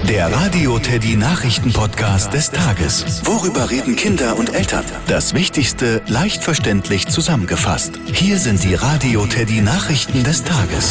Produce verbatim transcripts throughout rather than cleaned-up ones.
Der Radio Teddy Nachrichten-Podcast des Tages. Worüber reden Kinder und Eltern? Das Wichtigste leicht verständlich zusammengefasst. Hier sind die Radio Teddy Nachrichten des Tages.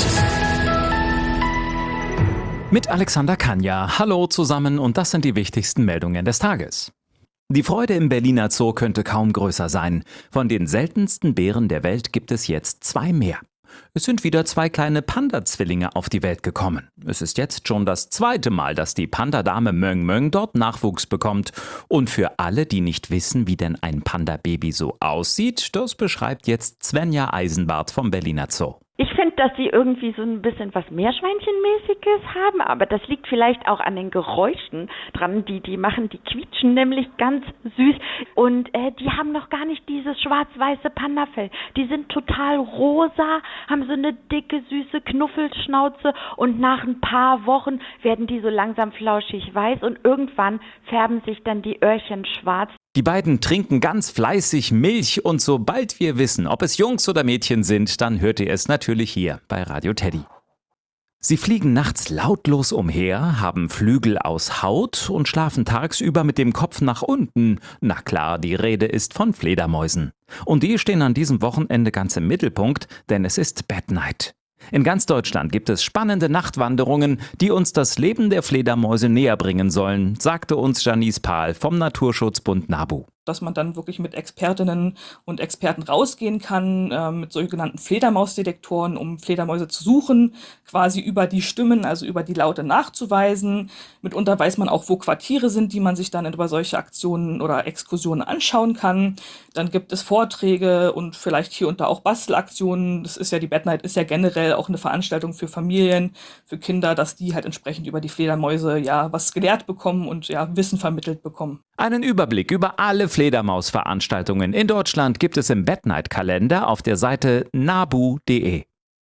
Mit Alexander Kanja. Hallo zusammen und das sind die wichtigsten Meldungen des Tages. Die Freude im Berliner Zoo könnte kaum größer sein. Von den seltensten Bären der Welt gibt es jetzt zwei mehr. Es sind wieder zwei kleine Panda-Zwillinge auf die Welt gekommen. Es ist jetzt schon das zweite Mal, dass die Panda-Dame Möng Möng dort Nachwuchs bekommt. Und für alle, die nicht wissen, wie denn ein Panda-Baby so aussieht, das beschreibt jetzt Svenja Eisenbart vom Berliner Zoo. Ich finde, dass sie irgendwie so ein bisschen was Meerschweinchenmäßiges haben, aber das liegt vielleicht auch an den Geräuschen dran, die die machen. Die quietschen nämlich ganz süß und äh, die haben noch gar nicht dieses schwarz-weiße Pandafell. Die sind total rosa, haben so eine dicke, süße Knuffelschnauze und nach ein paar Wochen werden die so langsam flauschig weiß und irgendwann färben sich dann die Öhrchen schwarz. Die beiden trinken ganz fleißig Milch und sobald wir wissen, ob es Jungs oder Mädchen sind, dann hört ihr es natürlich hier bei Radio Teddy. Sie fliegen nachts lautlos umher, haben Flügel aus Haut und schlafen tagsüber mit dem Kopf nach unten. Na klar, die Rede ist von Fledermäusen. Und die stehen an diesem Wochenende ganz im Mittelpunkt, denn es ist Bat Night. In ganz Deutschland gibt es spannende Nachtwanderungen, die uns das Leben der Fledermäuse näher bringen sollen, sagte uns Janice Pahl vom Naturschutzbund NABU. Dass man dann wirklich mit Expertinnen und Experten rausgehen kann, äh, mit sogenannten Fledermausdetektoren, um Fledermäuse zu suchen, quasi über die Stimmen, also über die Laute nachzuweisen. Mitunter weiß man auch, wo Quartiere sind, die man sich dann über solche Aktionen oder Exkursionen anschauen kann. Dann gibt es Vorträge und vielleicht hier und da auch Bastelaktionen. Das ist ja, die Bat Night ist ja generell auch eine Veranstaltung für Familien, für Kinder, dass die halt entsprechend über die Fledermäuse ja was gelehrt bekommen und ja Wissen vermittelt bekommen. Einen Überblick über alle Fledermausveranstaltungen in Deutschland gibt es im Bat Night Kalender auf der Seite nabu punkt de.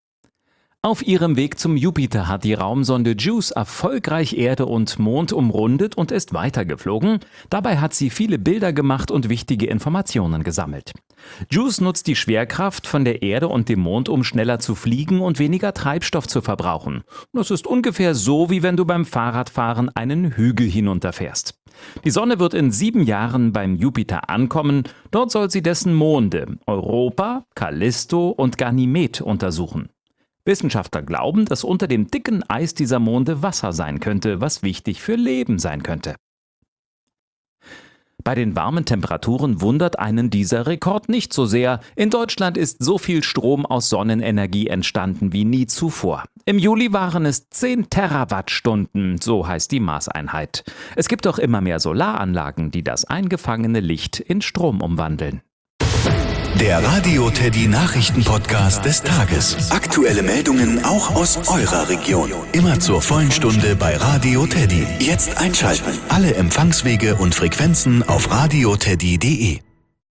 Auf ihrem Weg zum Jupiter hat die Raumsonde JUICE erfolgreich Erde und Mond umrundet und ist weitergeflogen. Dabei hat sie viele Bilder gemacht und wichtige Informationen gesammelt. JUICE nutzt die Schwerkraft von der Erde und dem Mond, um schneller zu fliegen und weniger Treibstoff zu verbrauchen. Das ist ungefähr so, wie wenn du beim Fahrradfahren einen Hügel hinunterfährst. Die Sonne wird in sieben Jahren beim Jupiter ankommen. Dort soll sie dessen Monde Europa, Callisto und Ganymed untersuchen. Wissenschaftler glauben, dass unter dem dicken Eis dieser Monde Wasser sein könnte, was wichtig für Leben sein könnte. Bei den warmen Temperaturen wundert einen dieser Rekord nicht so sehr. In Deutschland ist so viel Strom aus Sonnenenergie entstanden wie nie zuvor. Im Juli waren es zehn Terawattstunden, so heißt die Maßeinheit. Es gibt auch immer mehr Solaranlagen, die das eingefangene Licht in Strom umwandeln. Der Radio Teddy Nachrichten-Podcast des Tages. Aktuelle Meldungen auch aus eurer Region. Immer zur vollen Stunde bei Radio Teddy. Jetzt einschalten. Alle Empfangswege und Frequenzen auf radio teddy punkt de.